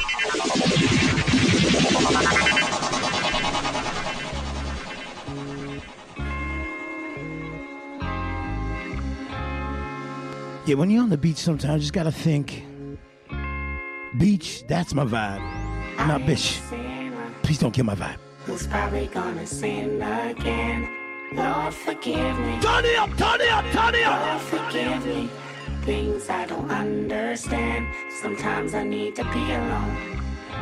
Yeah, when you're on the beach sometimes, you just gotta think, beach, that's my vibe. Not bitch. Please don't kill my vibe. Who's probably gonna sin again? Lord, forgive me. Turn it up, turn it up, turn it up. Lord, forgive me. Things I don't understand. Sometimes I need to be alone.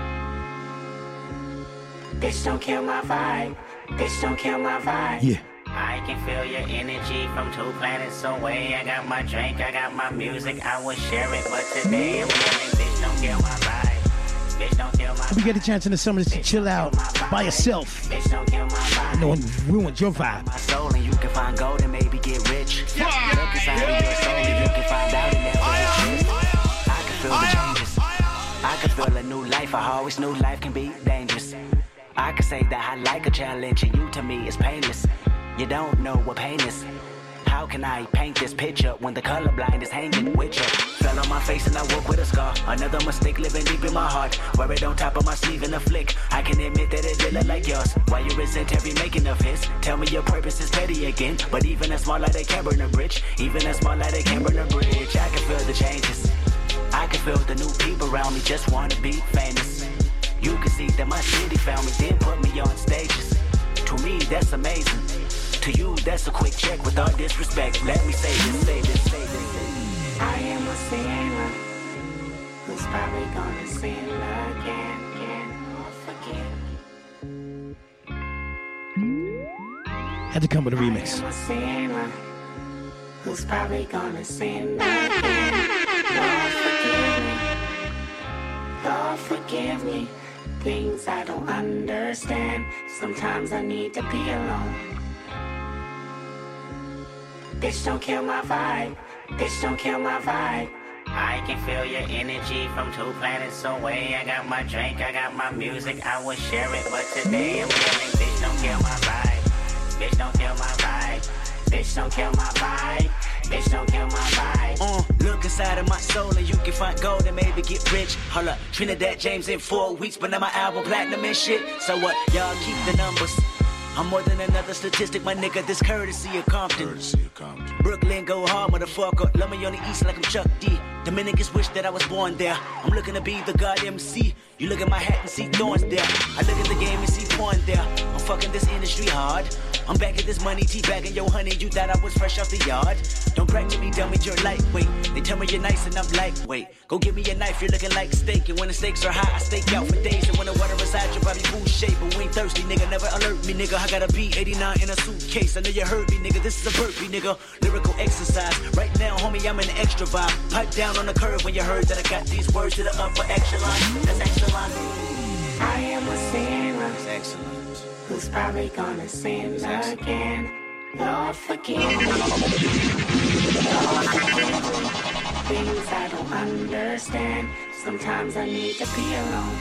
Bitch, don't kill my vibe. Bitch, don't kill my vibe. Yeah. I can feel your energy from 2 planets away. I got my drink, I got my music, I would share it, but today I'm feeling, bitch, don't kill my vibe. Bitch, don't kill my vibe. If you get a chance in the summer to chill out by yourself, bitch, don't kill my vibe. no one ruins your vibe. My soul and you can find gold and maybe get rich. Look inside of your soul and you can find out and never exist. I can feel the changes. I can feel a new life. I always knew life can be dangerous. I can say that I like a challenge and you to me is painless. You don't know what pain is. How can I paint this picture when the colorblind is hanging with you? Fell on my face and I woke with a scar. Another mistake living deep in my heart. Wear it on top of my sleeve in a flick. I can admit that it did look like yours. Why you resent every making of his? Tell me your purpose is petty again. But even a small light, they can't burn a bridge. Even a small light, they can't burn a bridge. I can feel the changes. I can feel the new people around me just wanna be famous. You can see that my city found me, then put me on stages. To me, that's amazing. To you, that's a quick check with all disrespect. Let me say this, say this, say this. I am a sinner who's probably gonna sin again, Had to come with a remix. I am a sinner who's probably gonna sin again. Lord, forgive me. Lord, forgive me. Things I don't understand. Sometimes I need to be alone. Bitch, don't kill my vibe. Bitch, don't kill my vibe. I can feel your energy from 2 planets away. I got my drink, I got my music, I would share it, but today I'm feeling, bitch, don't kill my vibe. Bitch, don't kill my vibe. Bitch, don't kill my vibe. Bitch, don't kill my vibe. Look inside of my soul and you can find gold and maybe get rich. Hold up, Trinidad James in 4 weeks, but now my album platinum and shit. So what? Y'all keep the numbers. I'm more than another statistic, my nigga. This courtesy of Compton. Brooklyn, go hard, motherfucker. Love me on the east like I'm Chuck D. Dominicans wish that I was born there. I'm looking to be the god MC. You look at my hat and see thorns there. I look at the game and see porn there. I'm fucking this industry hard. I'm back at this money, teabagging yo honey. You thought I was fresh off the yard. Don't crack to me, dummy, you're lightweight. They tell me you're nice and I'm lightweight. Go give me a knife, you're looking like steak. And when the stakes are high, I stake out for days. And when the water inside, you're probably food shape. But we ain't thirsty, nigga, never alert me, nigga. I got a B89 in a suitcase. I know you heard me, nigga. This is a burpee, nigga. Lyrical exercise. Right now, homie, I'm in the extra vibe. Pipe down on the curve when you heard that I got these words to the upper echelon. That's excellent. I am a sinner. That's excellent. Who's probably gonna sin again. Lord, forgive me. Lord, forgive me. Things I don't understand. Sometimes I need to be alone.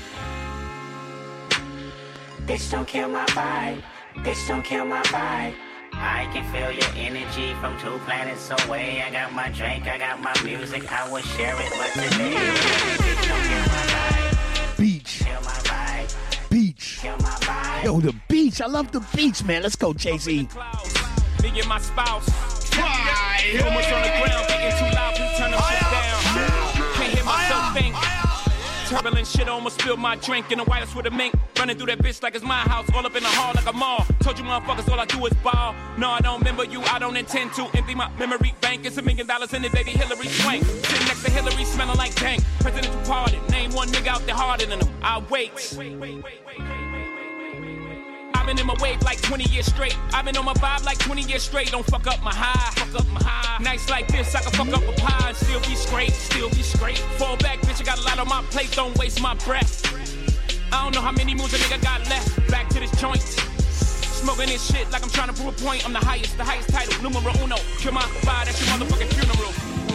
Bitch, don't kill my vibe. Bitch, don't kill my vibe. I can feel your energy from 2 planets away. I got my drink, I got my music, I would share it, but today, bitch, don't kill my vibe. Beach. Kill my vibe. Beach. Kill my vibe. Yo, the beach. I love the beach, man. Let's go, Jay-Z. Me and my spouse. Rumors on the ground, getting too loud, please turn them shit down. Can't hear myself think. Turbulent shit almost spilled my drink in the White House with a mink. Running through that bitch like it's my house, all up in the hall like a mall. Told you motherfuckers all I do is ball. No, I don't remember you, I don't intend to empty my memory bank. It's $1 million in it, baby Hillary Swank. Sitting next to Hillary, smelling like dank. Presidential pardon, name one nigga out there harder than him. I'll wait. I've been in my wave like 20 years straight. I've been on my vibe like 20 years straight. Don't fuck up my high, fuck up my high. Nights like this, I can fuck up a pie and still be straight, still be straight. Fall back, bitch, I got a lot on my plate, don't waste my breath. I don't know how many moves a nigga got left. Back to this joint. Smoking this shit like I'm trying to prove a point. I'm the highest title, numero uno. Kill my vibe, that's your motherfucking funeral.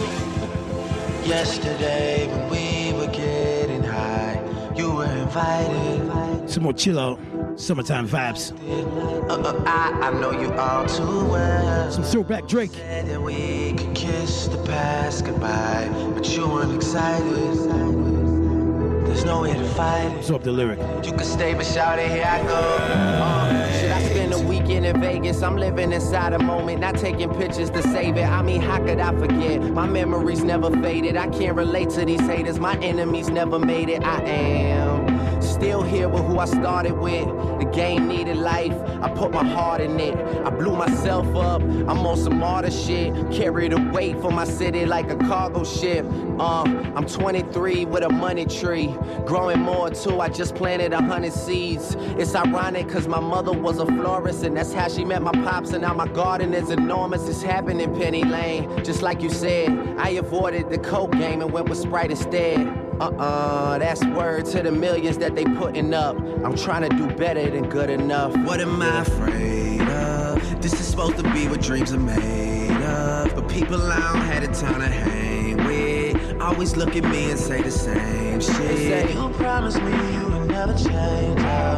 Yesterday when we were getting high, you were invited. Some more chill out, summertime vibes. I know you all too well. Some throwback Drake. Said that we could kiss the past goodbye, but you weren't excited. There's no way to fight it. Absorb the lyric. You can stay, but shout it, here I go. Should I spend a weekend in Vegas? I'm living inside a moment, not taking pictures to save it. I mean, how could I forget? My memories never faded. I can't relate to these haters. My enemies never made it. I am still here with who I started with. The game needed life, I put my heart in it. I blew myself up, I'm on some other shit. Carry the weight for my city like a cargo ship. I'm 23 with a money tree. Growing more too, I just planted 100 seeds. It's ironic cause my mother was a florist, and that's how she met my pops, and now my garden is enormous. It's happening in Penny Lane. Just like you said, I avoided the coke game and went with Sprite instead. That's word to the millions that they putting up. I'm trying to do better than good enough. What am I afraid of? This is supposed to be what dreams are made of. But people I don't have the time to hang with always look at me and say the same shit. They say, you promised me you would never change.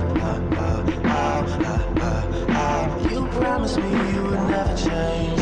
You promised me you would never change.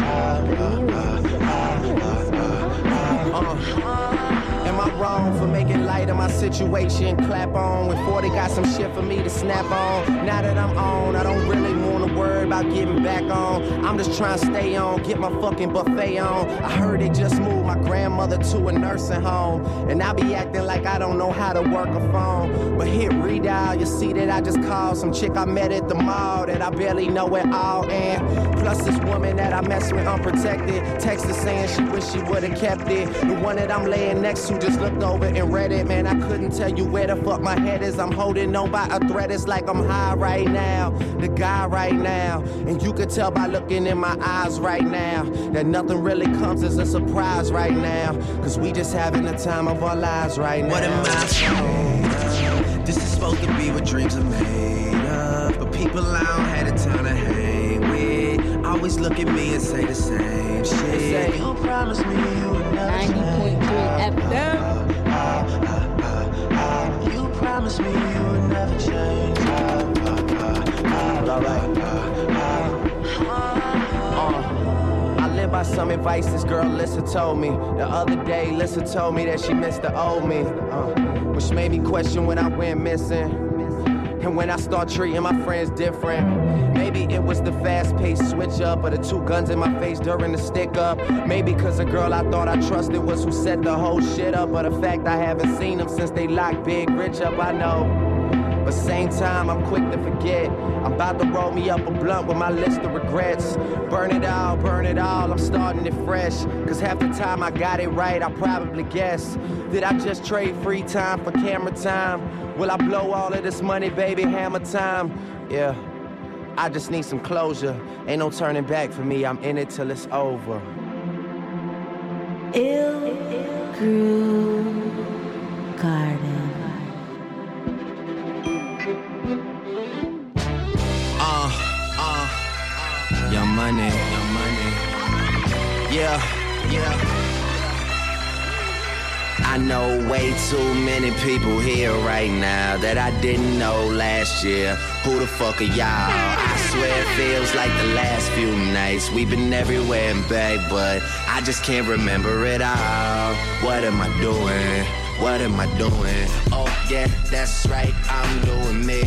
Am I wrong for making light of my situation? Clap on when 40 got some shit for me to snap on. Now that I'm on, I don't really want to worry about getting back on. I'm just trying to stay on, get my fucking buffet on. I heard they just moved my grandmother to a nursing home, and I be acting like I don't know how to work a phone. But hit redial, you see that I just called some chick I met at the mall that I barely know at all. And plus this woman that I mess with unprotected, texted saying she wish she would've kept it. The one that I'm laying next to just looked over and read it. Man, I couldn't tell you where the fuck my head is. I'm holding on by a thread. It's like I'm high right now, the guy right now. And you could tell by looking in my eyes right now that nothing really comes as a surprise right now, cause we just having the time of our lives right now. What am I afraid of? This is supposed to be what dreams are made of. But people I don't have the time to hang with always look at me and say the same shit. They say, you promised me you would never 90.3 FM. You promised me you would never change. I live by some advice this girl Lissa told me. The other day Lissa told me that she missed the old me, which made me question when I went missing. And when I start treating my friends different. Maybe it was the fast-paced switch up, or the 2 guns in my face during the stick up. Maybe cause a girl I thought I trusted was who set the whole shit up. Or the fact I haven't seen them since they locked Big Rich up, I know. But same time, I'm quick to forget. I'm about to roll me up a blunt with my list of regrets. Burn it all, I'm starting it fresh. Cause half the time I got it right, I probably guess. Did I just trade free time for camera time? Will I blow all of this money, baby, hammer time? Yeah, I just need some closure. Ain't no turning back for me, I'm in it till it's over. Ill Groove Garden. Young money. Yeah. I know way too many people here right now that I didn't know last year. Who the fuck are y'all? I swear it feels like the last few nights we've been everywhere and back, but I just can't remember it all. What am I doing? Oh yeah, that's right, I'm doing me.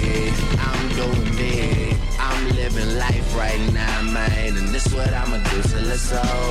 I'm living life right now, man, and this what I'ma do till it's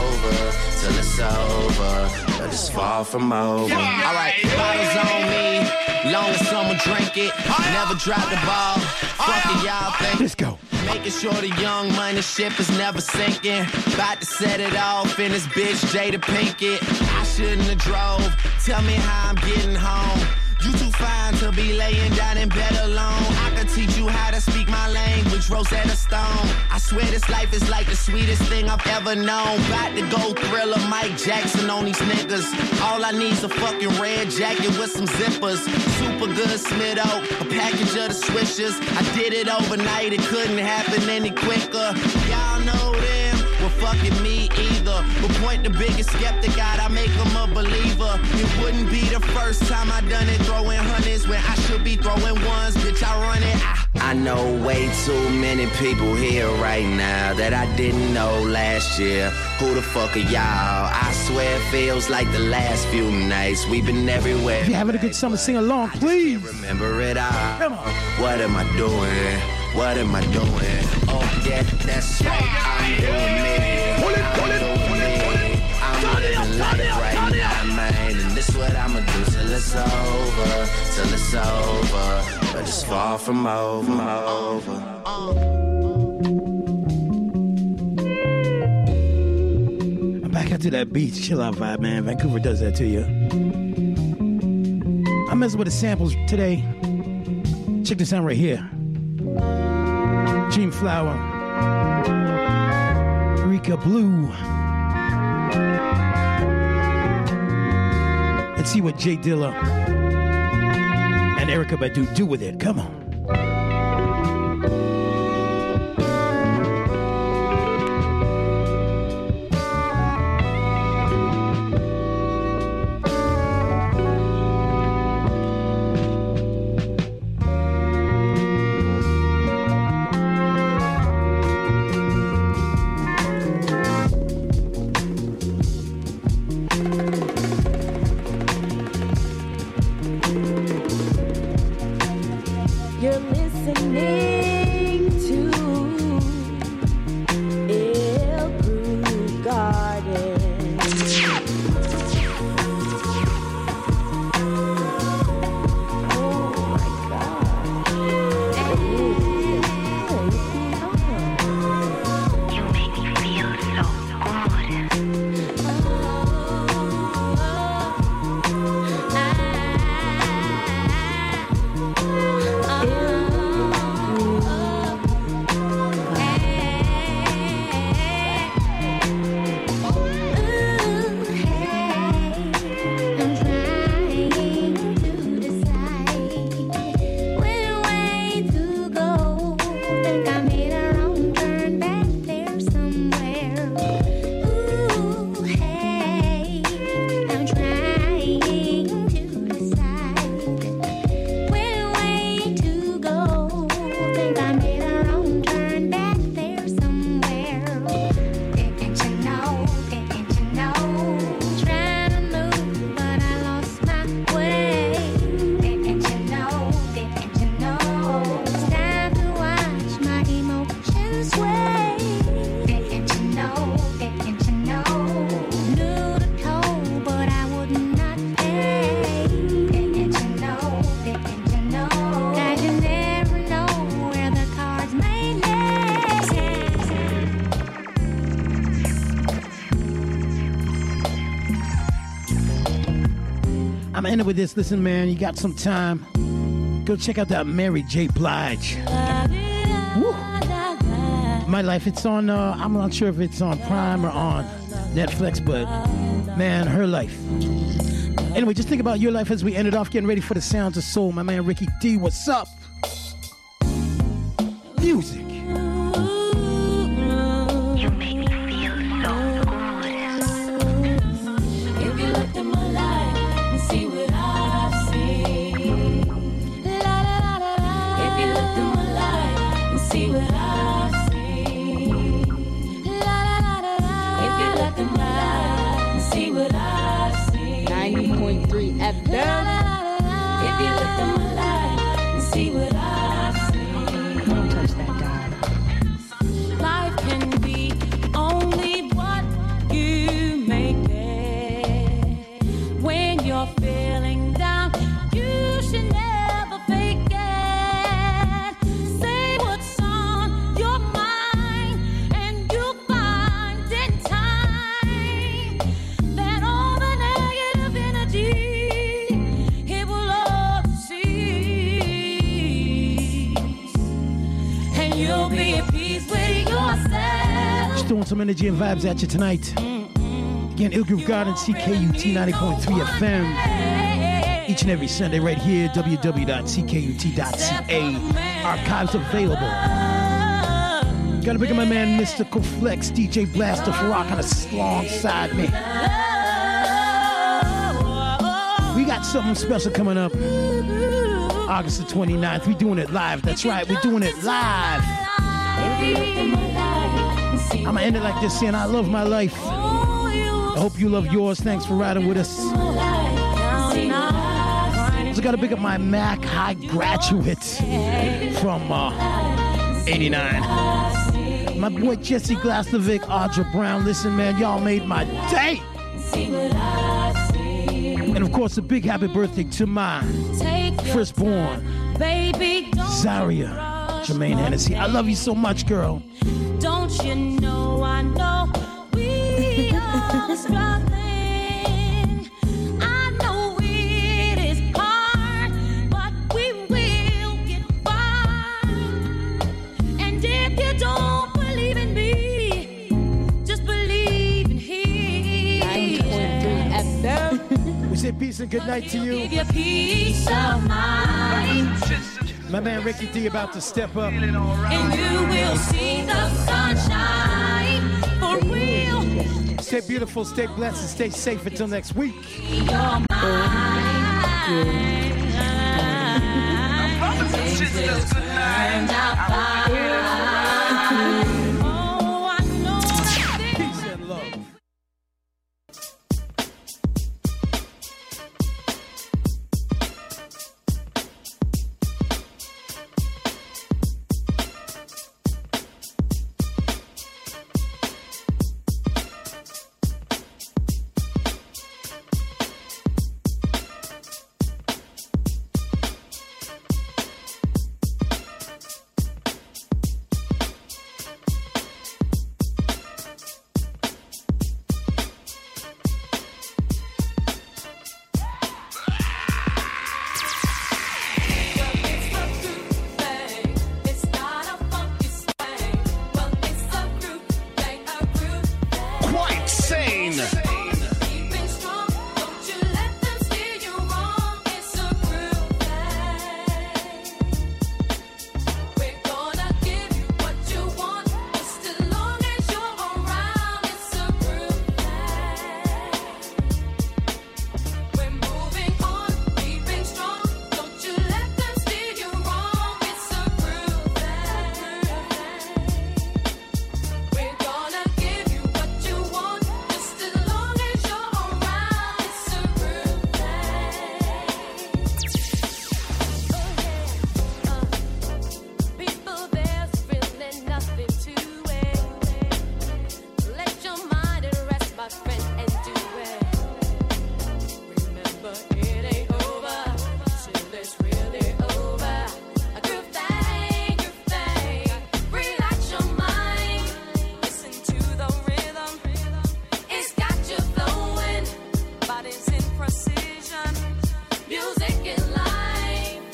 over, but it's far from over. Alright, bottles on me, long as someone drink it, never drop the ball. Fuck it, y'all think. Let's go. Making sure the young money ship is never sinking. About to set it off in this bitch Jada Pinkett. I shouldn't have drove. Tell me how I'm getting home. You too fine to be laying down in bed alone. I could teach you how to speak my language, Rosetta Stone. I swear this life is like the sweetest thing I've ever known. About to go Thriller, Mike Jackson on these niggas. All I need's a fucking red jacket with some zippers. Super good Smitto, a package of the Swishers. I did it overnight, it couldn't happen any quicker. Y'all know them, well fucking me either. But point the biggest skeptic out, I make him a believer. It wouldn't be the first time I done it, throwing hundreds when I should be throwing ones. Bitch, I run it. I know way too many people here right now that I didn't know last year. Who the fuck are y'all? I swear it feels like the last few nights we've been everywhere. If you're having a good summer, sing along, please. Remember it all. Come on. What am I doing? Oh yeah, that's right, I'm doing me. I'm living life right now, man, and this what I'ma do till it's over, till it's over. But it's far from over. I'm back out to that beach chill out vibe, man. Vancouver does that to you. I'm messing with the samples today. Check this out right here. Dream Flower, Rika Blue. Let's see what Jay Dilla and Erykah Badu do with it. Come on. I'm ending with this. Listen, man, you got some time. Go check out that Mary J. Blige. Woo. My Life. It's on, I'm not sure if it's on Prime or on Netflix, but man, her life. Anyway, just think about your life as we ended off getting ready for the Sounds of Soul. My man Ricky D, what's up? Music. Some energy and vibes at you tonight. Again, Ill Groove Garden, CKUT 90.3 FM. Each and every Sunday right here, www.ckut.ca. Archives available. Gotta pick up my man Mystical Flex, DJ Blaster for rocking alongside me. We got something special coming up August the 29th. We're doing it live. That's right, we're doing it live. I'm gonna end it like this, saying I love my life. I hope you love yours. Thanks for riding with us. So gotta pick up my Mac High graduate from 89. My boy Jesse Glasnovic, Audra Brown. Listen, man, y'all made my day. And of course, a big happy birthday to my firstborn, baby, Zaria Jermaine Hennessy. I love you so much, girl. Don't you know I know we are struggling. I know it is hard, but we will get far. And if you don't believe in me, just believe in him. 90.3 FM. We say peace and good night to you. Give you peace of mind. My man Ricky D about to step up. And you will see the sunshine for real. Stay beautiful, stay blessed, and stay safe until next week. Your mind.